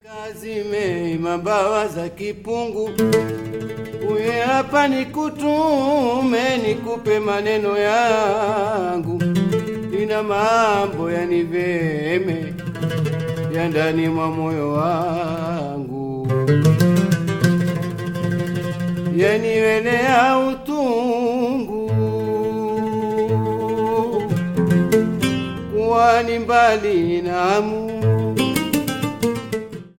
Kazime mabawa za kipungu, uye hapa nikutume nikupe maneno yangu, ina mambo yaniveme ya ndani mwa moyo wangu, yaniwelea utungu, kuwa ni mbali na amu